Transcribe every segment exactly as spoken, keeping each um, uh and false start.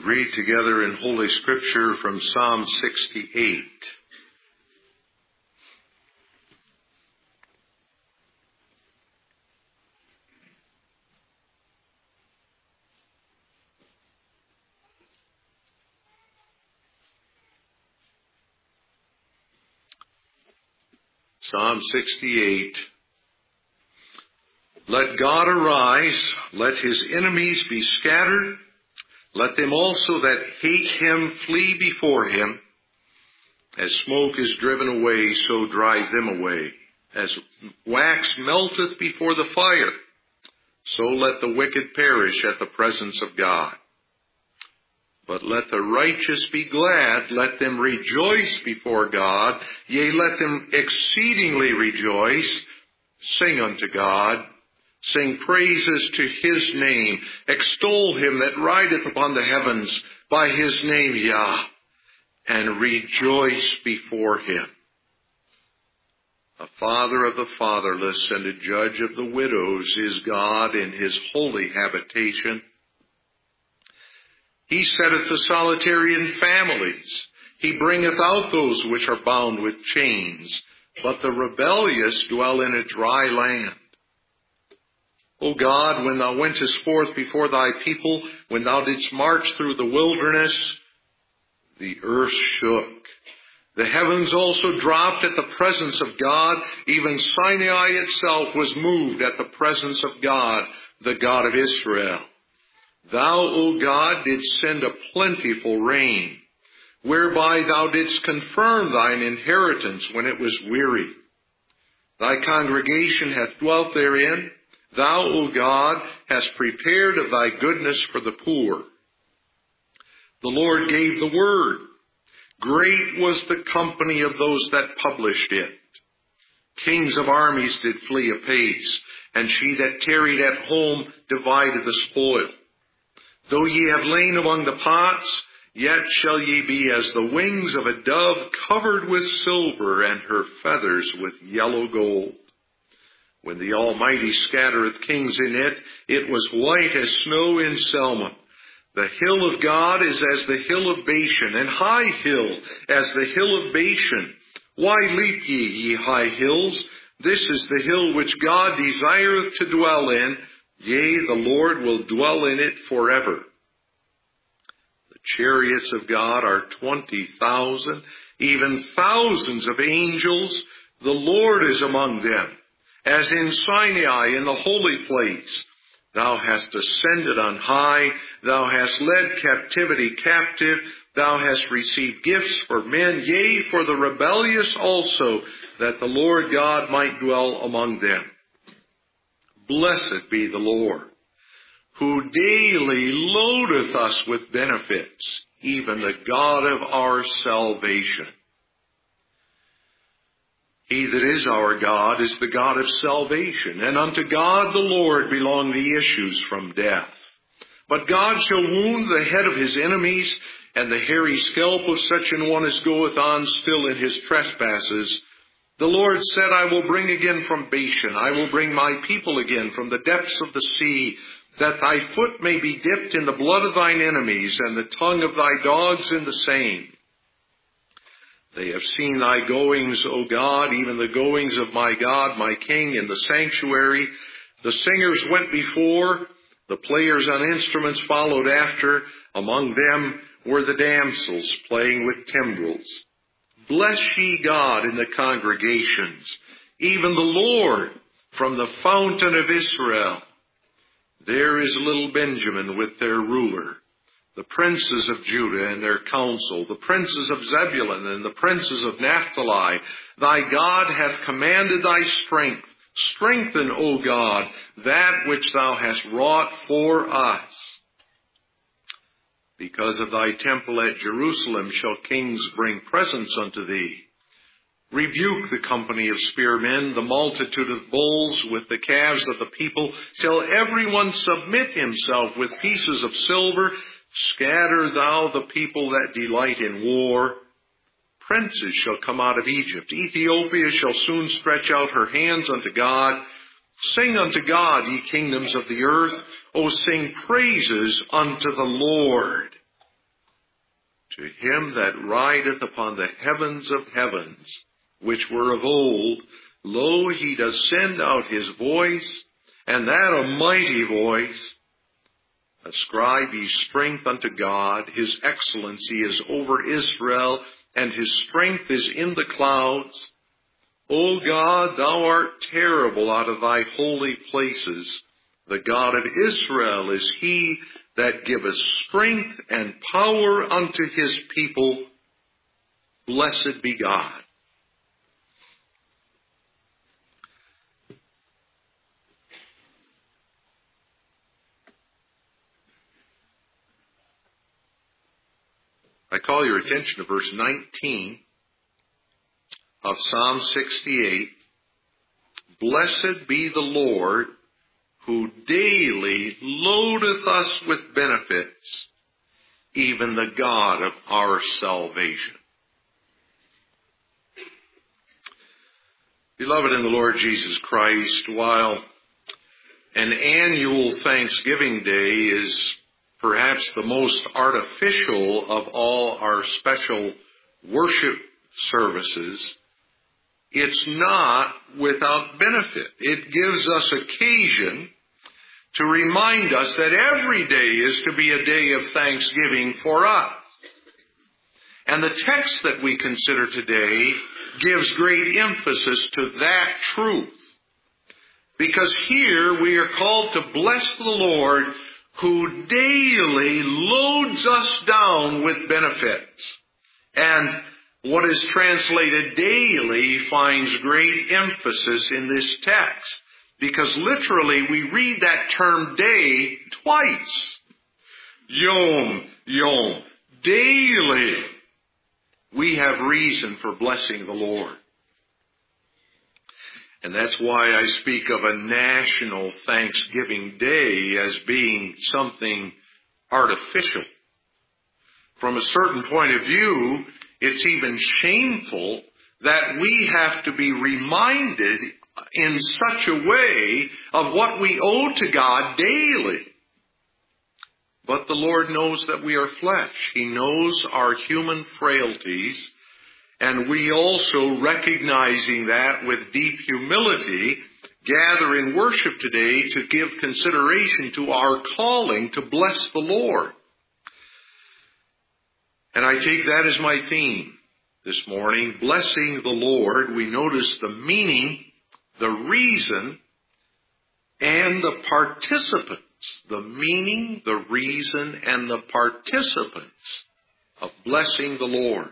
read together in Holy Scripture from Psalm sixty-eight. Psalm sixty-eight. Let God arise, let his enemies be scattered. Let them also that hate him flee before him. As smoke is driven away, so drive them away. As wax melteth before the fire, so let the wicked perish at the presence of God. But let the righteous be glad, let them rejoice before God, yea, let them exceedingly rejoice. Sing unto God. Sing praises to his name. Extol him that rideth upon the heavens by his name, Yah, and rejoice before him. A father of the fatherless and a judge of the widows is God in his holy habitation. He setteth the solitary in families. He bringeth out those which are bound with chains, but the rebellious dwell in a dry land. O God, when thou wentest forth before thy people, when thou didst march through the wilderness, the earth shook. The heavens also dropped at the presence of God. Even Sinai itself was moved at the presence of God, the God of Israel. Thou, O God, didst send a plentiful rain, whereby thou didst confirm thine inheritance when it was weary. Thy congregation hath dwelt therein. Thou, O God, hast prepared of thy goodness for the poor. The Lord gave the word. Great was the company of those that published it. Kings of armies did flee apace, and she that tarried at home divided the spoil. Though ye have lain among the pots, yet shall ye be as the wings of a dove covered with silver, and her feathers with yellow gold. When the Almighty scattereth kings in it, it was white as snow in Selma. The hill of God is as the hill of Bashan, and high hill as the hill of Bashan. Why leap ye, ye high hills? This is the hill which God desireth to dwell in. Yea, the Lord will dwell in it forever. The chariots of God are twenty thousand, even thousands of angels. The Lord is among them. As in Sinai in the holy place, thou hast ascended on high, thou hast led captivity captive, thou hast received gifts for men, yea, for the rebellious also, that the Lord God might dwell among them. Blessed be the Lord, who daily loadeth us with benefits, even the God of our salvation. He that is our God is the God of salvation, and unto God the Lord belong the issues from death. But God shall wound the head of his enemies, and the hairy scalp of such an one as goeth on still in his trespasses. The Lord said, I will bring again from Bashan, I will bring my people again from the depths of the sea, that thy foot may be dipped in the blood of thine enemies, and the tongue of thy dogs in the same. They have seen thy goings, O God, even the goings of my God, my King, in the sanctuary. The singers went before, the players on instruments followed after. Among them were the damsels playing with timbrels. Bless ye God in the congregations, even the Lord from the fountain of Israel. There is little Benjamin with their ruler, the princes of Judah and their council, the princes of Zebulun and the princes of Naphtali. Thy God hath commanded thy strength. Strengthen, O God, that which thou hast wrought for us. Because of thy temple at Jerusalem shall kings bring presents unto thee. Rebuke the company of spearmen, the multitude of bulls with the calves of the people, till every one submit himself with pieces of silver. Scatter thou the people that delight in war. Princes shall come out of Egypt. Ethiopia shall soon stretch out her hands unto God. Sing unto God, ye kingdoms of the earth. O sing praises unto the Lord. To him that rideth upon the heavens of heavens, which were of old, lo, he doth send out his voice, and that a mighty voice. Ascribe ye strength unto God. His excellency is over Israel, and his strength is in the clouds. O God, thou art terrible out of thy holy places. The God of Israel is he that giveth strength and power unto his people. Blessed be God. I call your attention to verse nineteen of Psalm sixty-eight. Blessed be the Lord, who daily loadeth us with benefits, even the God of our salvation. Beloved in the Lord Jesus Christ, while an annual Thanksgiving Day is perhaps the most artificial of all our special worship services, it's not without benefit. It gives us occasion to remind us that every day is to be a day of thanksgiving for us. And the text that we consider today gives great emphasis to that truth. Because here we are called to bless the Lord, who daily loads us down with benefits. And what is translated daily finds great emphasis in this text, because literally we read that term day twice. Yom, yom, daily we have reason for blessing the Lord. And that's why I speak of a national Thanksgiving Day as being something artificial. From a certain point of view, it's even shameful that we have to be reminded in such a way of what we owe to God daily. But the Lord knows that we are flesh. He knows our human frailties. And we also, recognizing that with deep humility, gather in worship today to give consideration to our calling to bless the Lord. And I take that as my theme this morning, blessing the Lord. We notice the meaning, the reason, and the participants. The meaning, the reason, and the participants of blessing the Lord.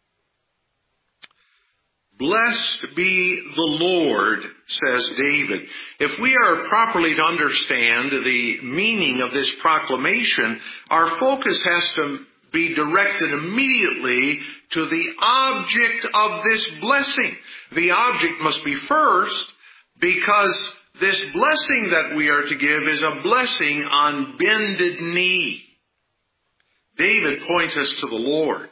Blessed be the Lord, says David. If we are properly to understand the meaning of this proclamation, our focus has to be directed immediately to the object of this blessing. The object must be first, because this blessing that we are to give is a blessing on bended knee. David points us to the Lord.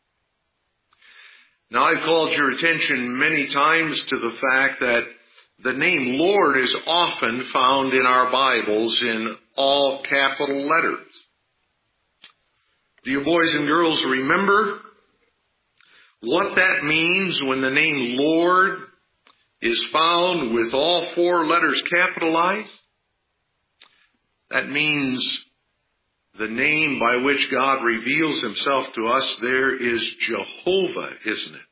Now, I've called your attention many times to the fact that the name Lord is often found in our Bibles in all capital letters. Do you boys and girls remember what that means when the name Lord is found with all four letters capitalized? That means the name by which God reveals himself to us there is Jehovah, isn't it?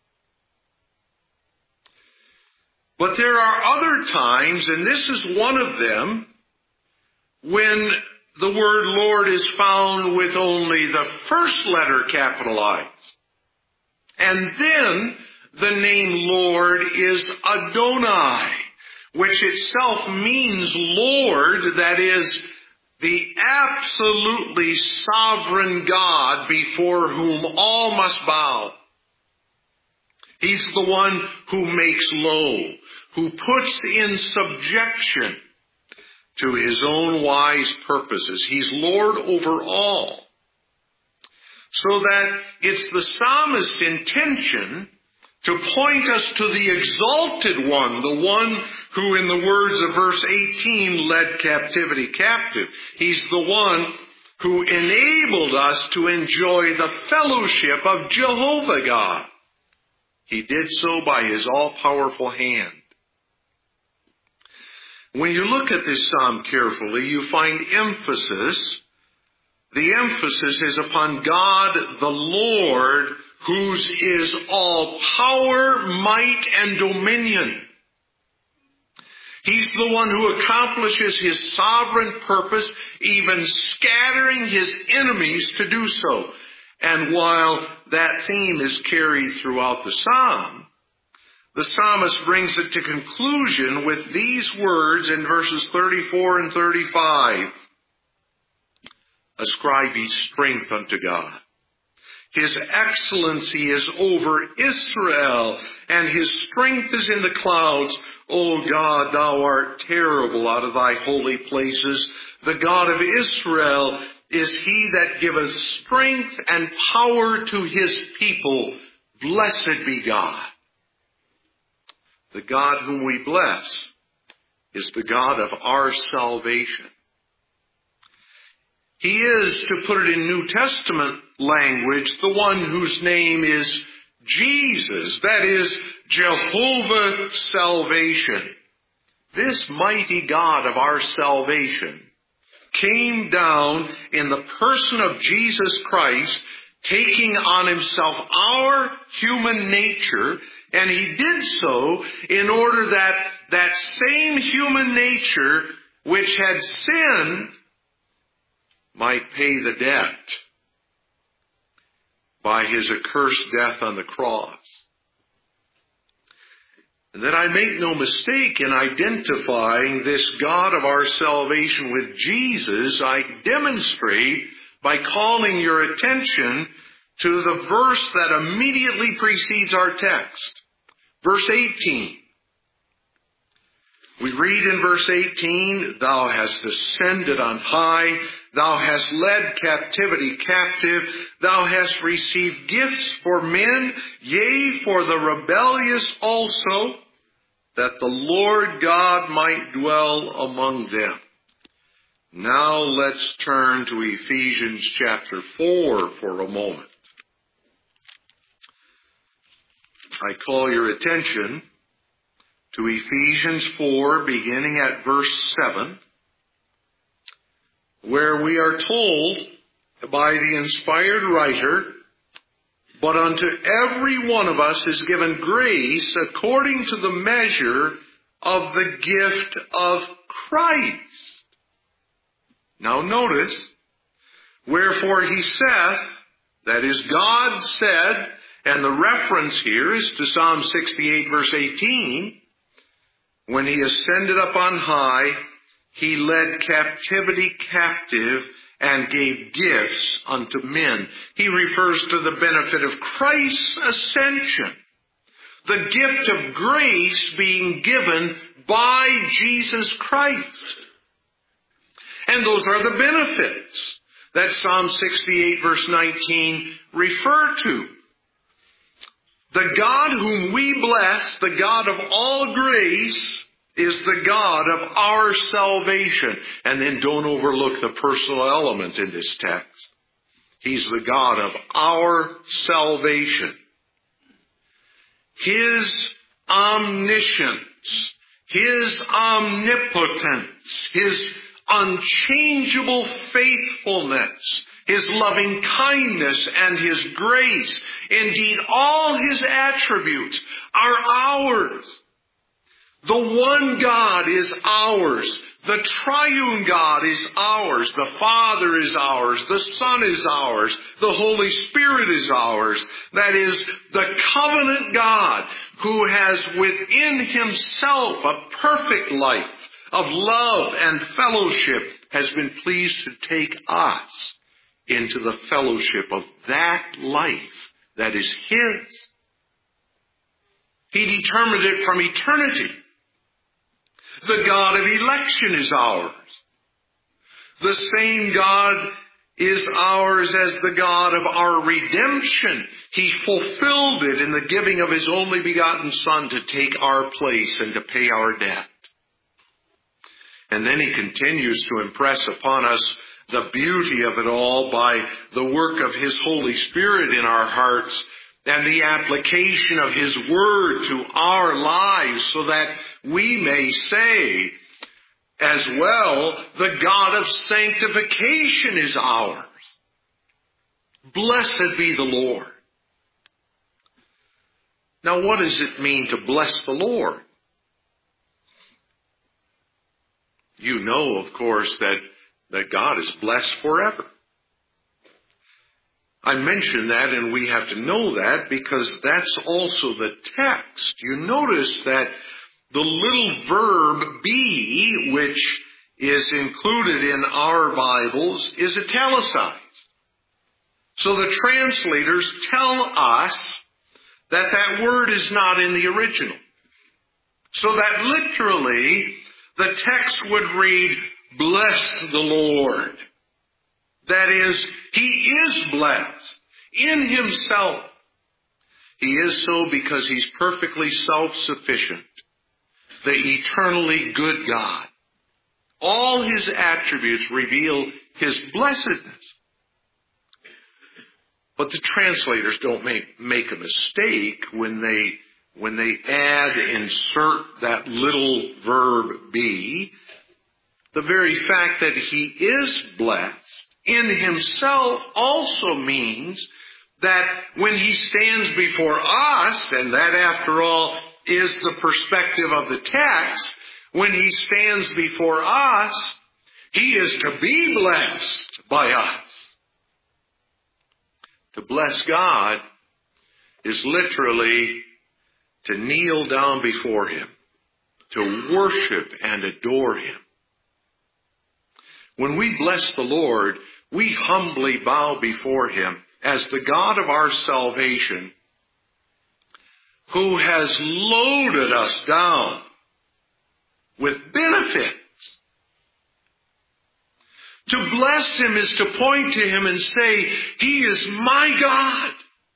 But there are other times, and this is one of them, when the word Lord is found with only the first letter capitalized. And then the name Lord is Adonai, which itself means Lord, that is, the absolutely sovereign God before whom all must bow. He's the one who makes low, who puts in subjection to his own wise purposes. He's Lord over all. So that it's the psalmist's intention to point us to the exalted one, the one who, in the words of verse eighteen, led captivity captive. He's the one who enabled us to enjoy the fellowship of Jehovah God. He did so by His all-powerful hand. When you look at this psalm carefully, you find emphasis. The emphasis is upon God the Lord, whose is all power, might, and dominion. He's the one who accomplishes His sovereign purpose, even scattering His enemies to do so. And while that theme is carried throughout the psalm, the psalmist brings it to conclusion with these words in verses thirty-four and thirty-five. Ascribe ye strength unto God. His excellency is over Israel, and His strength is in the clouds. O God, Thou art terrible out of Thy holy places. The God of Israel is He that giveth strength and power to His people. Blessed be God. The God whom we bless is the God of our salvation. He is, to put it in New Testament language, the one whose name is Jesus, that is, Jehovah Salvation. This mighty God of our salvation came down in the person of Jesus Christ, taking on Himself our human nature, and He did so in order that that same human nature which had sinned might pay the debt by His accursed death on the cross. And that I make no mistake in identifying this God of our salvation with Jesus, I demonstrate by calling your attention to the verse that immediately precedes our text. Verse eighteen. We read in verse eighteen, Thou hast ascended on high, Thou hast led captivity captive, Thou hast received gifts for men, yea, for the rebellious also, that the Lord God might dwell among them. Now let's turn to Ephesians chapter four for a moment. I call your attention to Ephesians four, beginning at verse seven, where we are told by the inspired writer, But unto every one of us is given grace according to the measure of the gift of Christ. Now notice, wherefore He saith, that is, God said, and the reference here is to Psalm sixty-eight, verse eighteen, when He ascended up on high, He led captivity captive and gave gifts unto men. He refers to the benefit of Christ's ascension, the gift of grace being given by Jesus Christ. And those are the benefits that Psalm sixty-eight, verse nineteen refer to. The God whom we bless, the God of all grace, is the God of our salvation. And then don't overlook the personal element in this text. He's the God of our salvation. His omniscience, His omnipotence, His unchangeable faithfulness, His loving kindness and His grace, indeed all His attributes are ours. The one God is ours. The triune God is ours. The Father is ours. The Son is ours. The Holy Spirit is ours. That is, the covenant God who has within Himself a perfect life of love and fellowship has been pleased to take us into the fellowship of that life that is His. He determined it from eternity. The God of election is ours. The same God is ours as the God of our redemption. He fulfilled it in the giving of His only begotten Son to take our place and to pay our debt. And then He continues to impress upon us the beauty of it all by the work of His Holy Spirit in our hearts and the application of His Word to our lives so that we may say as well, the God of sanctification is ours. Blessed be the Lord. Now, what does it mean to bless the Lord? You know, of course, that, that God is blessed forever. I mention that, and we have to know that because that's also the text. You notice that the little verb be, which is included in our Bibles, is italicized. So the translators tell us that that word is not in the original. So that literally the text would read, bless the Lord. That is, He is blessed in Himself. He is so because He's perfectly self-sufficient, the eternally good God. All His attributes reveal His blessedness. But the translators don't make, make a mistake when they, when they add, insert that little verb be. The very fact that He is blessed in Himself also means that when He stands before us, and that after all is the perspective of the text, when He stands before us, He is to be blessed by us. To bless God is literally to kneel down before Him, to worship and adore Him. When we bless the Lord, we humbly bow before Him as the God of our salvation, who has loaded us down with benefits. To bless Him is to point to Him and say, He is my God.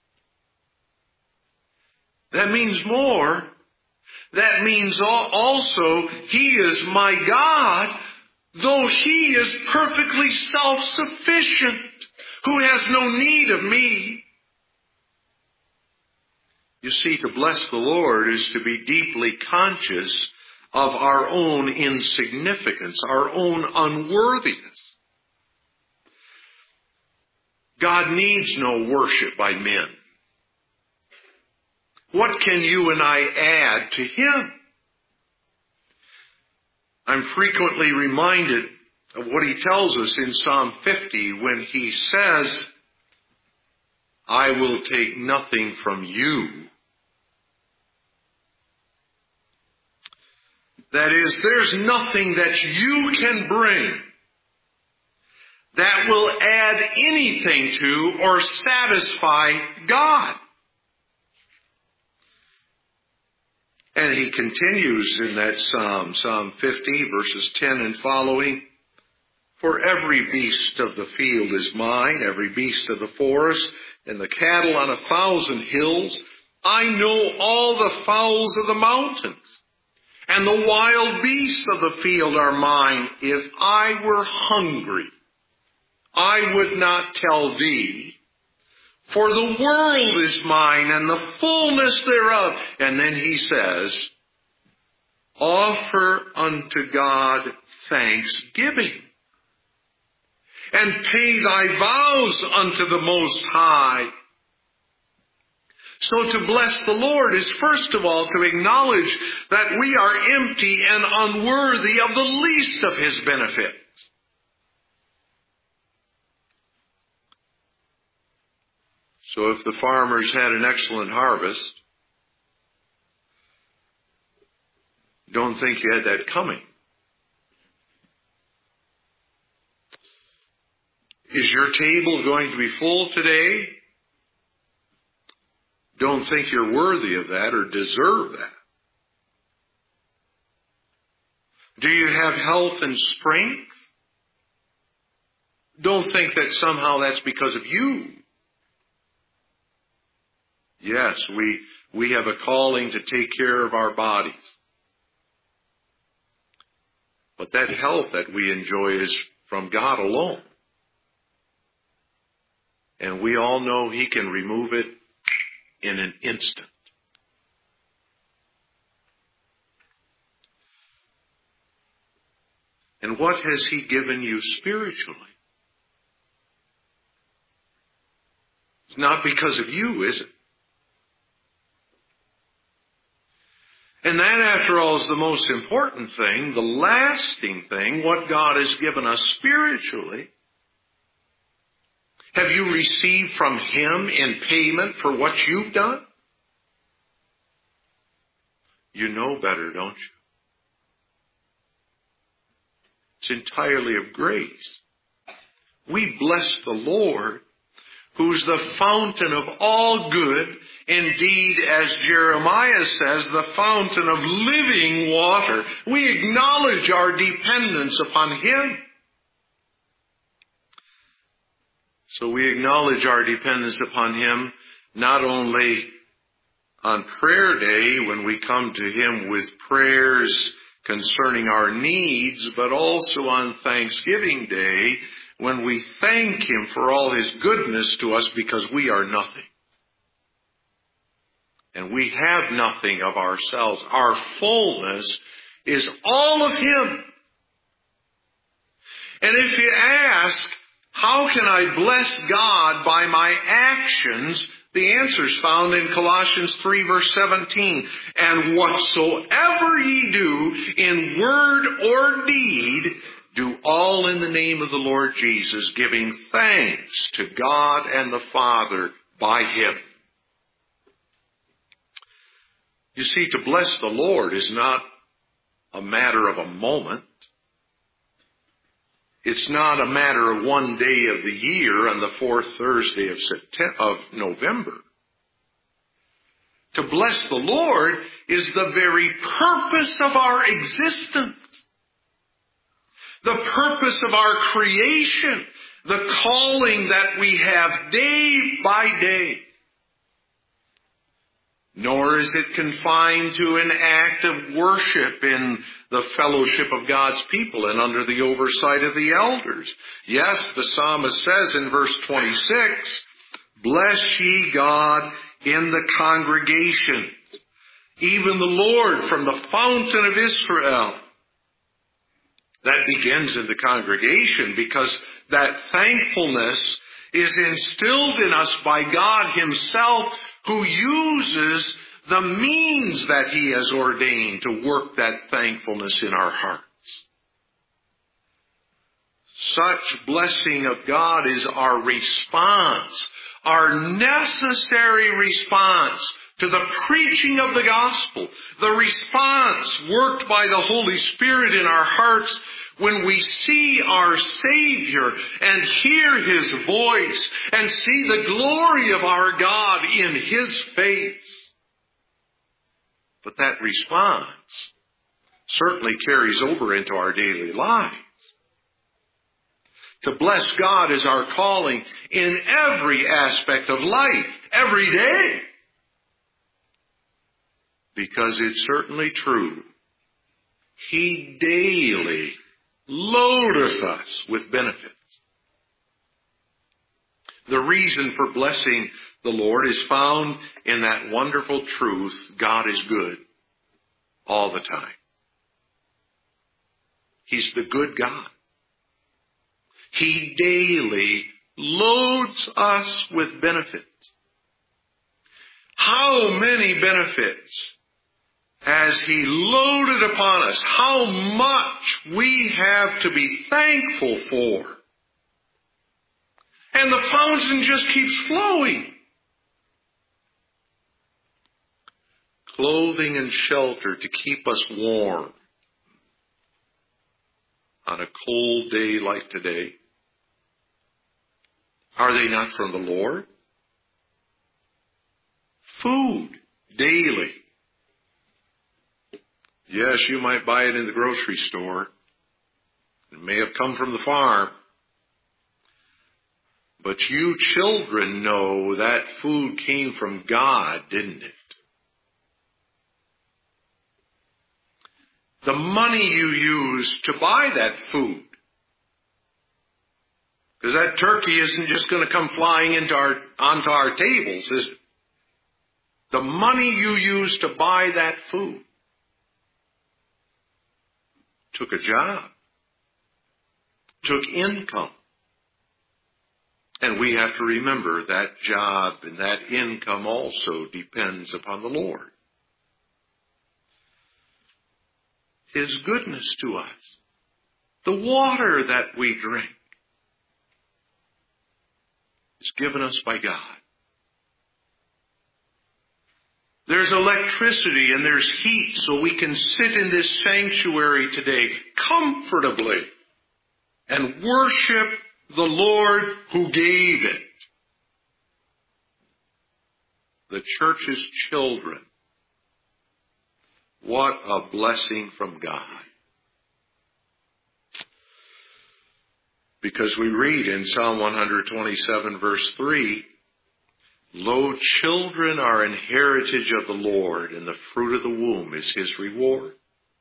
That means more. That means also He is my God, though He is perfectly self-sufficient, who has no need of me. You see, to bless the Lord is to be deeply conscious of our own insignificance, our own unworthiness. God needs no worship by men. What can you and I add to Him? I'm frequently reminded of what He tells us in Psalm fifty when He says, I will take nothing from you. That is, there's nothing that you can bring that will add anything to or satisfy God. And He continues in that psalm, Psalm fifty, verses ten and following, for every beast of the field is mine, every beast of the forest, and the cattle on a thousand hills. I know all the fowls of the mountains, and the wild beasts of the field are mine. If I were hungry, I would not tell thee, for the world is mine and the fullness thereof. And then He says, offer unto God thanksgiving, and pay thy vows unto the Most High. So to bless the Lord is first of all to acknowledge that we are empty and unworthy of the least of His benefits. So if the farmers had an excellent harvest, don't think you had that coming. Is your table going to be full today? Don't think you're worthy of that or deserve that. Do you have health and strength? Don't think that somehow that's because of you. Yes, we, we have a calling to take care of our bodies. But that health that we enjoy is from God alone. And we all know He can remove it in an instant. And what has He given you spiritually? It's not because of you, is it? And that, after all, is the most important thing, the lasting thing, what God has given us spiritually. Have you received from Him in payment for what you've done? You know better, don't you? It's entirely of grace. We bless the Lord, who's the fountain of all good. Indeed, as Jeremiah says, the fountain of living water. We acknowledge our dependence upon Him. So we acknowledge our dependence upon Him not only on prayer day when we come to Him with prayers concerning our needs, but also on Thanksgiving Day when we thank Him for all His goodness to us because we are nothing. And we have nothing of ourselves. Our fullness is all of Him. And if you ask, how can I bless God by my actions? The answer is found in Colossians three verse seventeen. And whatsoever ye do in word or deed, do all in the name of the Lord Jesus, giving thanks to God and the Father by Him. You see, to bless the Lord is not a matter of a moment. It's not a matter of one day of the year on the fourth Thursday of September, of November. To bless the Lord is the very purpose of our existence. The purpose of our creation. The calling that we have day by day. Nor is it confined to an act of worship in the fellowship of God's people and under the oversight of the elders. Yes, the psalmist says in verse twenty-six, bless ye God in the congregation, even the Lord from the fountain of Israel. That begins in the congregation because that thankfulness is instilled in us by God Himself, who uses the means that He has ordained to work that thankfulness in our hearts. Such blessing of God is our response, our necessary response to the preaching of the gospel, the response worked by the Holy Spirit in our hearts when we see our Savior and hear His voice and see the glory of our God in His face. But that response certainly carries over into our daily lives. To bless God is our calling in every aspect of life, every day. Because it's certainly true. He daily loadeth us with benefits. The reason for blessing the Lord is found in that wonderful truth, God is good all the time. He's the good God. He daily loads us with benefits. How many benefits has He loaded upon us? How much we have to be thankful for. And the fountain just keeps flowing. Clothing and shelter to keep us warm on a cold day like today. Are they not from the Lord? Food daily. Yes, you might buy it in the grocery store. It may have come from the farm. But you children know that food came from God, didn't it? The money you use to buy that food, Because that turkey isn't just going to come flying into our, onto our tables, is it? The money you use to buy that food took a job, took income. And we have to remember that job and that income also depends upon the Lord. His goodness to us, the water that we drink, is given us by God. There's electricity and there's heat so we can sit in this sanctuary today comfortably and worship the Lord who gave it. The church's children. What a blessing from God. Because we read in Psalm one twenty-seven verse three, lo, children are an heritage of the Lord, and the fruit of the womb is His reward.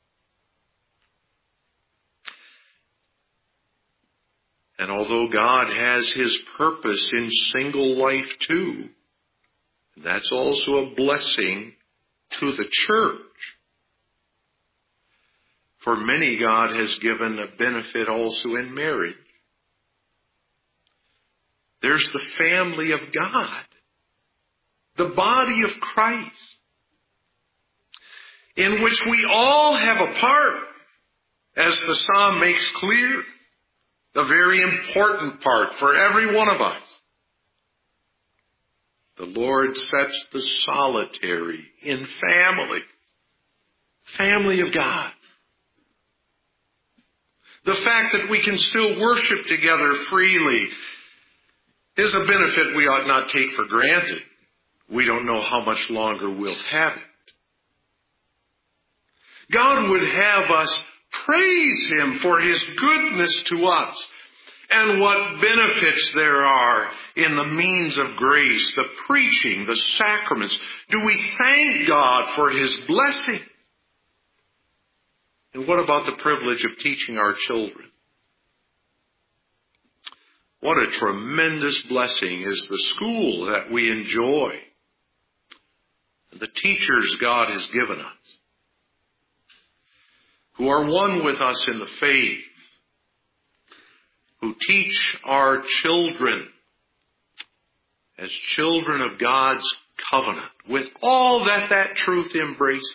And although God has His purpose in single life too, that's also a blessing to the church. For many, God has given a benefit also in marriage. There's the family of God, the body of Christ, in which we all have a part, as the psalm makes clear, the very important part for every one of us. The Lord sets the solitary in family, family of God. The fact that we can still worship together freely is a benefit we ought not take for granted. We don't know how much longer we'll have it. God would have us praise Him for His goodness to us and what benefits there are in the means of grace, the preaching, the sacraments. Do we thank God for His blessing? And what about the privilege of teaching our children? What a tremendous blessing is the school that we enjoy, the teachers God has given us, who are one with us in the faith, who teach our children as children of God's covenant, with all that that truth embraces.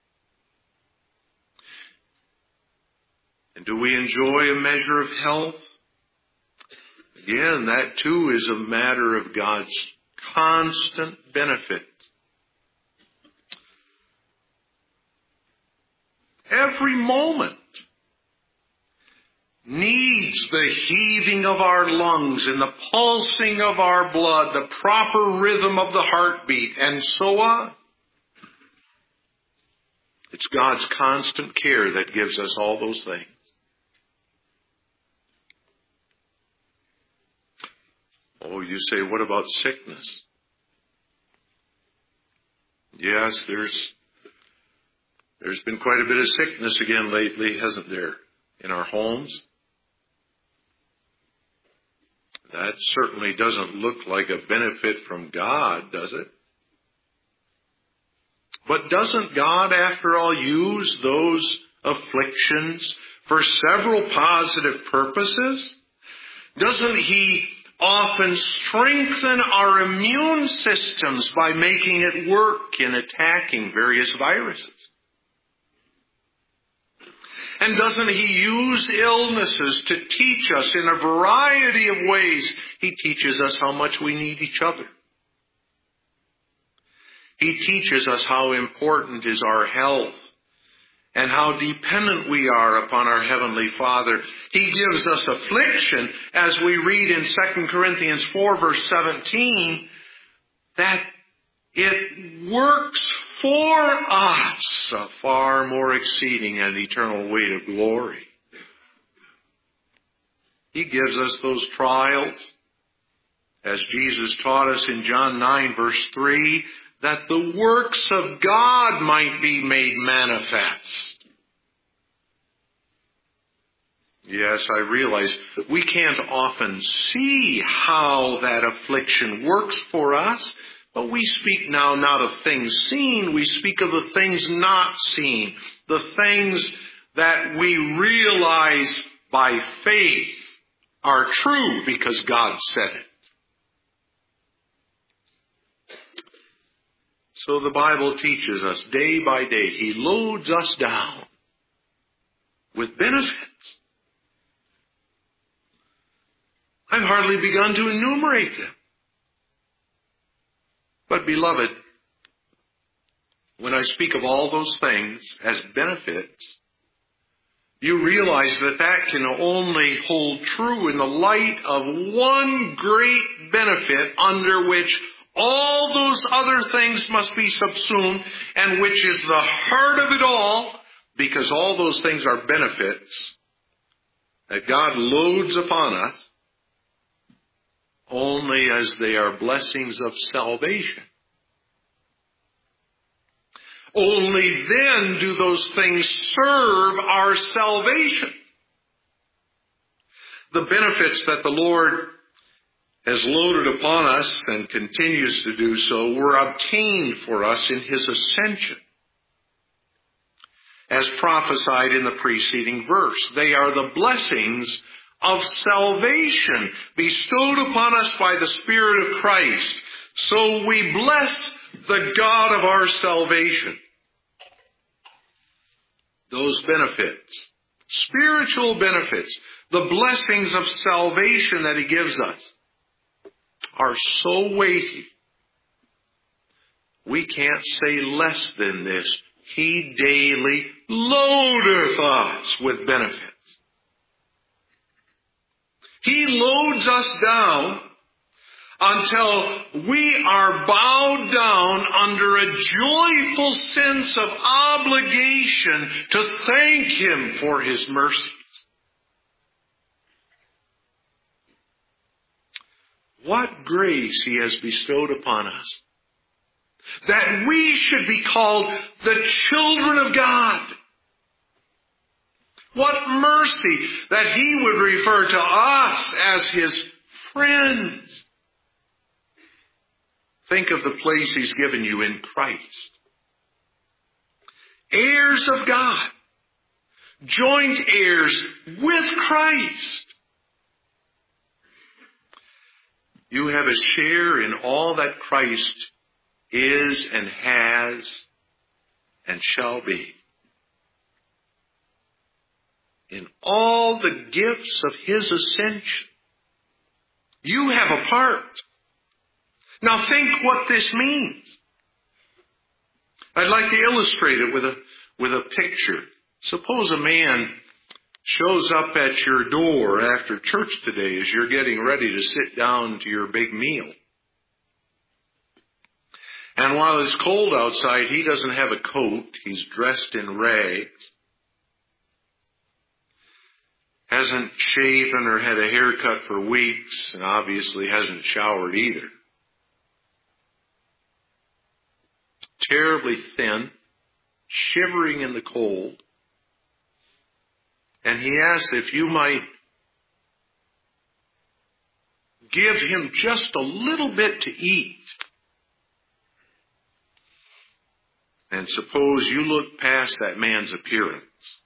And do we enjoy a measure of health? Again, that too is a matter of God's constant benefit. Every moment needs the heaving of our lungs and the pulsing of our blood, the proper rhythm of the heartbeat, and so on. It's God's constant care that gives us all those things. Oh, you say, what about sickness? Yes, there's there's been quite a bit of sickness again lately, hasn't there, in our homes? That certainly doesn't look like a benefit from God, does it? But doesn't God, after all, use those afflictions for several positive purposes? Doesn't He often strengthen our immune systems by making it work in attacking various viruses? And doesn't He use illnesses to teach us in a variety of ways? He teaches us how much we need each other. He teaches us how important is our health and how dependent we are upon our Heavenly Father. He gives us affliction, as we read in Second Corinthians four, verse seventeen, that it works for us a far more exceeding and eternal weight of glory. He gives us those trials, as Jesus taught us in John nine, verse three, that the works of God might be made manifest. Yes, I realize we can't often see how that affliction works for us, but we speak now not of things seen, we speak of the things not seen, the things that we realize by faith are true because God said it. So the Bible teaches us day by day, He loads us down with benefits. I've hardly begun to enumerate them. But beloved, when I speak of all those things as benefits, you realize that that can only hold true in the light of one great benefit under which all those other things must be subsumed, and which is the heart of it all, because all those things are benefits that God loads upon us only as they are blessings of salvation. Only then do those things serve our salvation. The benefits that the Lord has loaded upon us and continues to do so were obtained for us in His ascension, as prophesied in the preceding verse. They are the blessings of salvation bestowed upon us by the Spirit of Christ. So we bless the God of our salvation. Those benefits, spiritual benefits, the blessings of salvation that He gives us, are so weighty. We can't say less than this. He daily loadeth us with benefits. He loads us down until we are bowed down under a joyful sense of obligation to thank Him for His mercies. What grace He has bestowed upon us, that we should be called the children of God. What mercy that He would refer to us as His friends. Think of the place He's given you in Christ. Heirs of God. Joint heirs with Christ. You have a share in all that Christ is and has and shall be. In all the gifts of His ascension, you have a part. Now think what this means. I'd like to illustrate it with a, with a picture. Suppose a man shows up at your door after church today as you're getting ready to sit down to your big meal. And while it's cold outside, he doesn't have a coat. He's dressed in rags. Hasn't shaven or had a haircut for weeks, and obviously hasn't showered either. Terribly thin, shivering in the cold. And he asks if you might give him just a little bit to eat. And suppose you look past that man's appearance,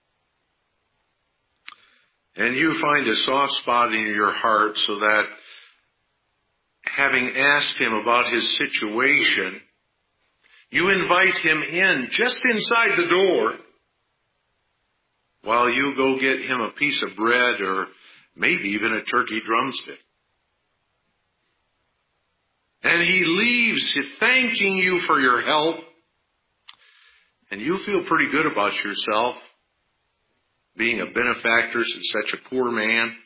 and you find a soft spot in your heart so that, having asked him about his situation, you invite him in just inside the door while you go get him a piece of bread or maybe even a turkey drumstick. And he leaves thanking you for your help, and you feel pretty good about yourself, being a benefactor to such a poor man.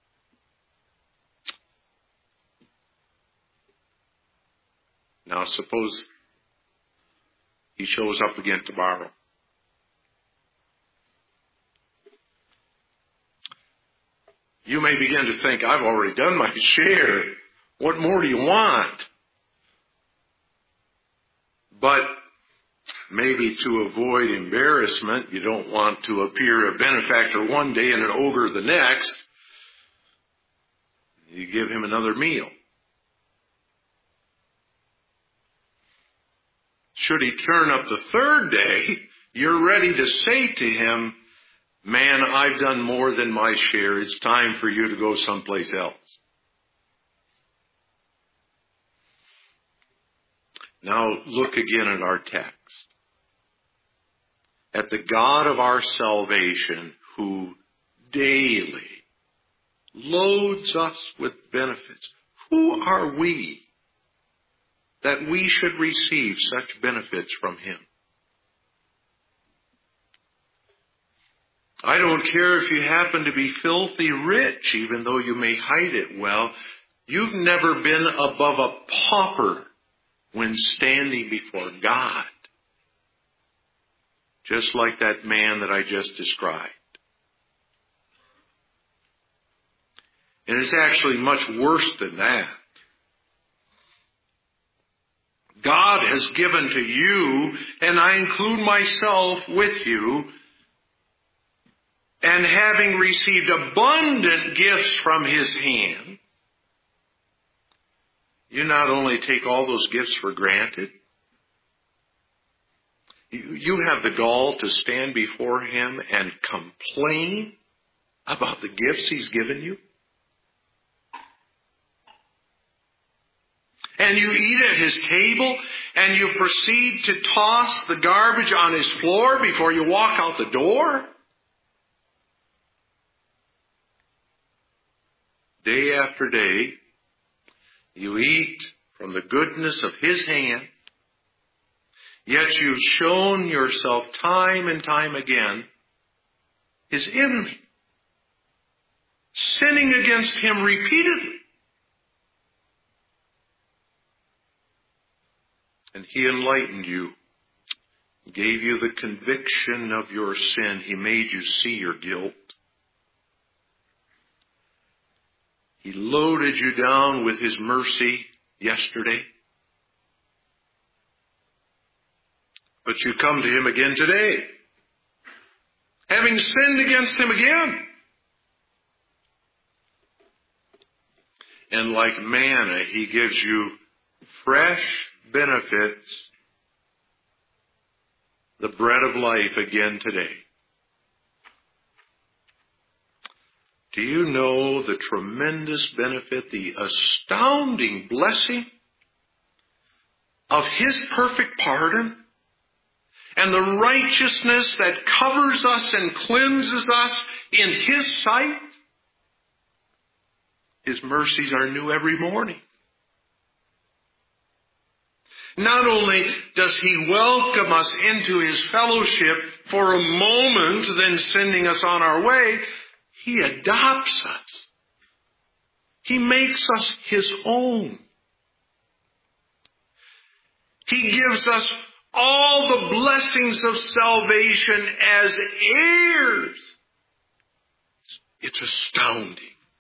Now suppose he shows up again tomorrow. You may begin to think, I've already done my share. What more do you want? But maybe to avoid embarrassment, you don't want to appear a benefactor one day and an ogre the next, you give him another meal. Should he turn up the third day, you're ready to say to him, man, I've done more than my share. It's time for you to go someplace else. Now look again at our text. At the God of our salvation who daily loads us with benefits. Who are we that we should receive such benefits from him? I don't care if you happen to be filthy rich, even though you may hide it well. You've never been above a pauper when standing before God. Just like that man that I just described. And it's actually much worse than that. God has given to you, and I include myself with you, and having received abundant gifts from his hand, you not only take all those gifts for granted, you have the gall to stand before him and complain about the gifts he's given you. And you eat at his table, and you proceed to toss the garbage on his floor before you walk out the door. Day after day, you eat from the goodness of his hand, yet you've shown yourself time and time again his enemy, sinning against him repeatedly. And he enlightened you, gave you the conviction of your sin. He made you see your guilt. He loaded you down with his mercy yesterday. But you come to him again today, having sinned against him again. And like manna, he gives you fresh benefits, the bread of life again today. Do you know the tremendous benefit, the astounding blessing of his perfect pardon and the righteousness that covers us and cleanses us in his sight? His mercies are new every morning. Not only does he welcome us into his fellowship for a moment, then sending us on our way, he adopts us. He makes us his own. He gives us all the blessings of salvation as heirs. It's astounding.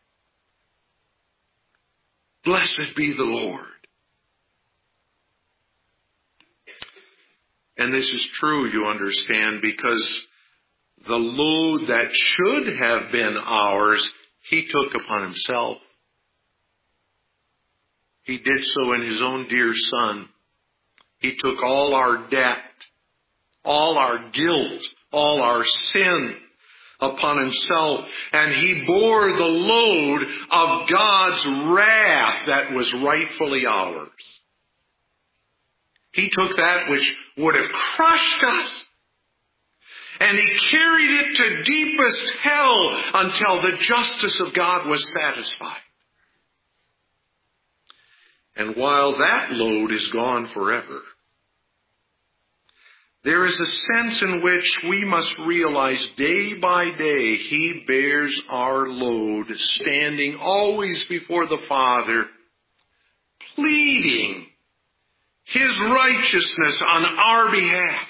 Blessed be the Lord. And this is true, you understand, because the load that should have been ours, he took upon himself. He did so in his own dear Son. He took all our debt, all our guilt, all our sin upon himself, and he bore the load of God's wrath that was rightfully ours. He took that which would have crushed us, and he carried it to deepest hell until the justice of God was satisfied. And while that load is gone forever, there is a sense in which we must realize day by day he bears our load, standing always before the Father, pleading his righteousness on our behalf.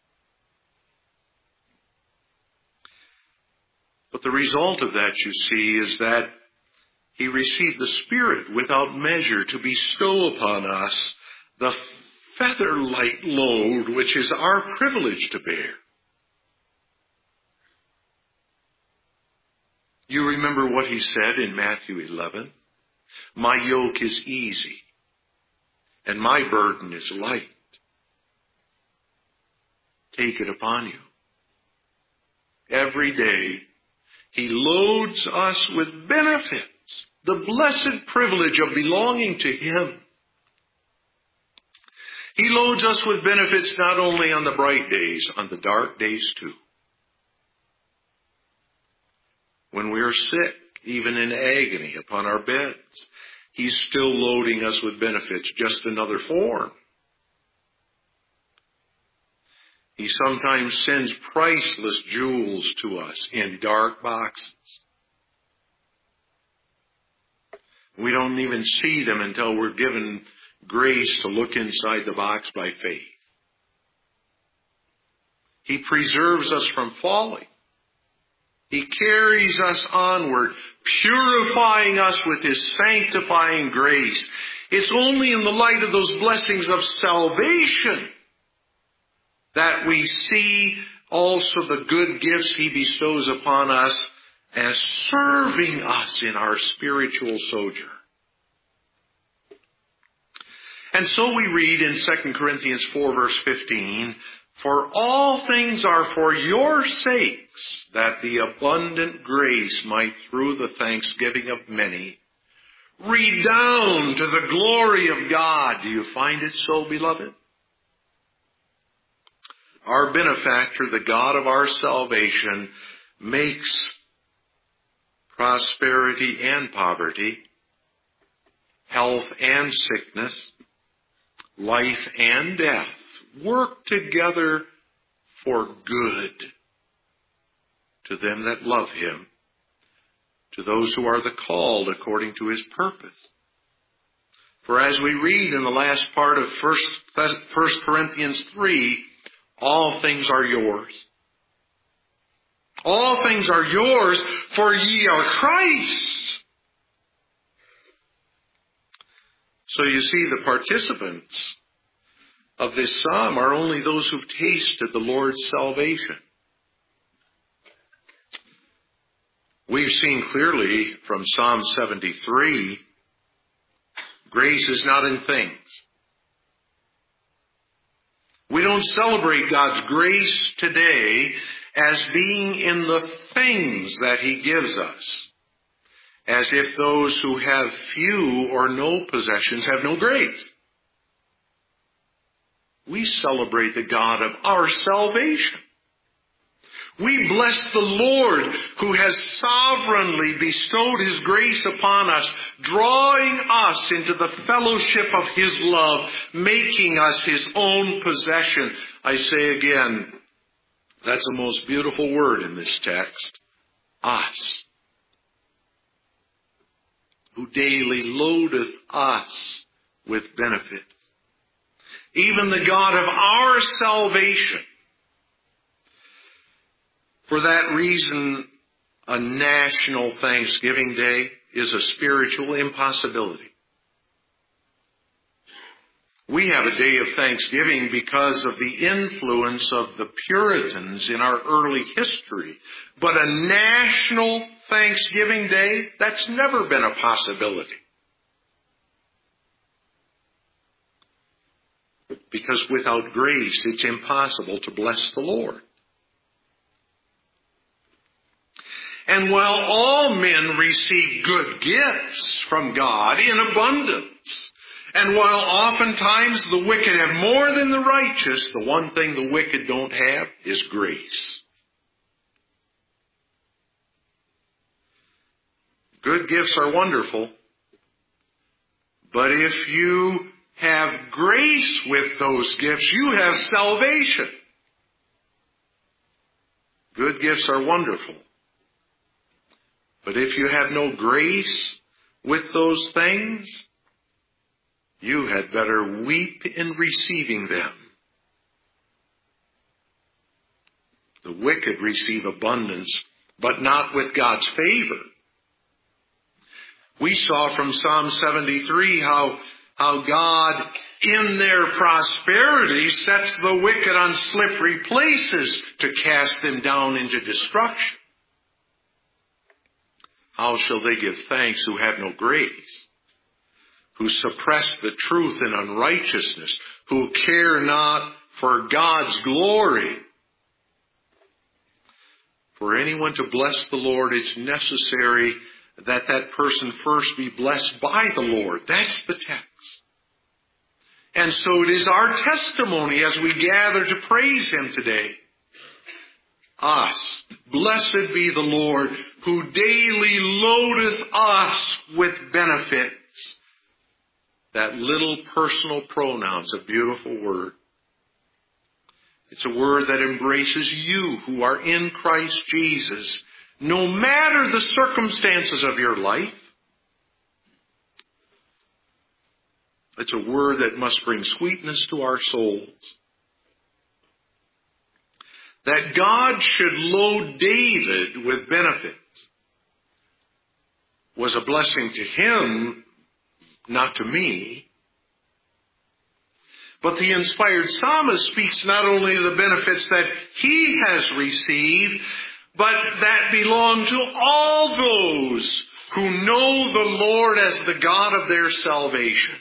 But the result of that, you see, is that he received the Spirit without measure to bestow upon us the feather-light load which is our privilege to bear. You remember what he said in Matthew eleven? My yoke is easy, and my burden is light. Take it upon you. Every day, he loads us with benefits, the blessed privilege of belonging to him. He loads us with benefits not only on the bright days, on the dark days too. When we are sick, even in agony upon our beds, he's still loading us with benefits, just another form. He sometimes sends priceless jewels to us in dark boxes. We don't even see them until we're given grace to look inside the box by faith. He preserves us from falling. He carries us onward, purifying us with his sanctifying grace. It's only in the light of those blessings of salvation that we see also the good gifts he bestows upon us as serving us in our spiritual sojourn. And so we read in Second Corinthians four verse fifteen, for all things are for your sakes, that the abundant grace might through the thanksgiving of many redound to the glory of God. Do you find it so, beloved? Our benefactor, the God of our salvation, makes prosperity and poverty, health and sickness, life and death work together for good to them that love him, to those who are the called according to his purpose. For as we read in the last part of First Corinthians three, all things are yours. All things are yours, for ye are Christ's. So you see, the participants of this psalm are only those who've tasted the Lord's salvation. We've seen clearly from Psalm seventy-three, grace is not in things. We don't celebrate God's grace today as being in the things that he gives us, as if those who have few or no possessions have no grace. We celebrate the God of our salvation. We bless the Lord who has sovereignly bestowed his grace upon us, drawing us into the fellowship of his love, making us his own possession. I say again, that's the most beautiful word in this text. Us. Who daily loadeth us with benefit. Even the God of our salvation. For that reason, a national Thanksgiving Day is a spiritual impossibility. We have a day of Thanksgiving because of the influence of the Puritans in our early history. But a national Thanksgiving Day, that's never been a possibility. Because without grace, it's impossible to bless the Lord. And while all men receive good gifts from God in abundance, and while oftentimes the wicked have more than the righteous, the one thing the wicked don't have is grace. Good gifts are wonderful, but if you have grace with those gifts, you have salvation. Good gifts are wonderful. But if you have no grace with those things, you had better weep in receiving them. The wicked receive abundance, but not with God's favor. We saw from Psalm seventy-three how, how God, in their prosperity, sets the wicked on slippery places to cast them down into destruction. How shall they give thanks who have no grace, who suppress the truth in unrighteousness, who care not for God's glory? For anyone to bless the Lord, it's necessary that that person first be blessed by the Lord. That's the text. And so it is our testimony as we gather to praise Him today. Us, blessed be the Lord, who daily loadeth us with benefits. That little personal pronoun's a beautiful word. It's a word that embraces you who are in Christ Jesus, no matter the circumstances of your life. It's a word that must bring sweetness to our souls. That God should load David with benefits was a blessing to him, not to me. But the inspired psalmist speaks not only of the benefits that he has received, but that belong to all those who know the Lord as the God of their salvation.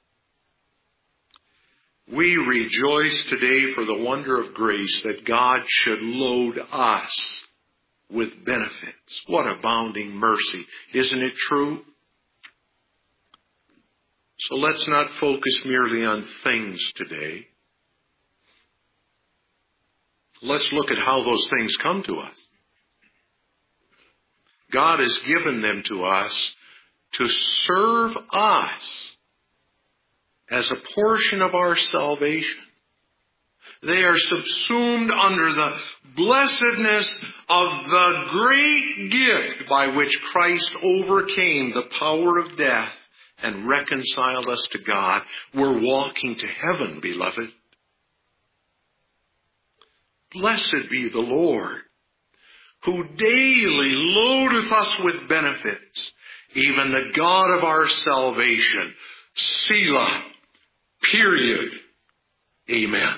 We rejoice today for the wonder of grace that God should load us with benefits. What abounding mercy. Isn't it true? So let's not focus merely on things today. Let's look at how those things come to us. God has given them to us to serve us as a portion of our salvation. They are subsumed under the blessedness of the great gift by which Christ overcame the power of death and reconciled us to God. We're walking to heaven, beloved. Blessed be the Lord, who daily loadeth us with benefits, even the God of our salvation. Selah. Period. Amen.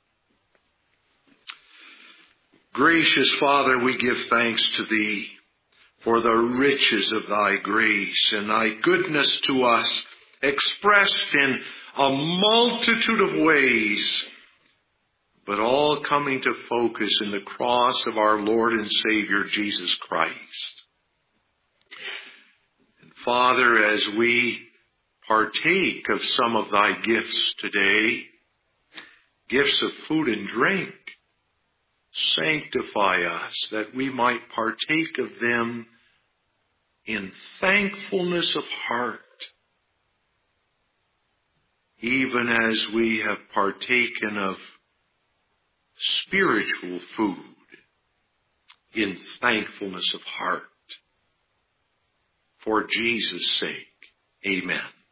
Gracious Father, we give thanks to Thee for the riches of Thy grace and Thy goodness to us, expressed in a multitude of ways, but all coming to focus in the cross of our Lord and Savior, Jesus Christ. And Father, as we partake of some of Thy gifts today, gifts of food and drink, sanctify us that we might partake of them in thankfulness of heart, even as we have partaken of spiritual food in thankfulness of heart. For Jesus' sake, amen.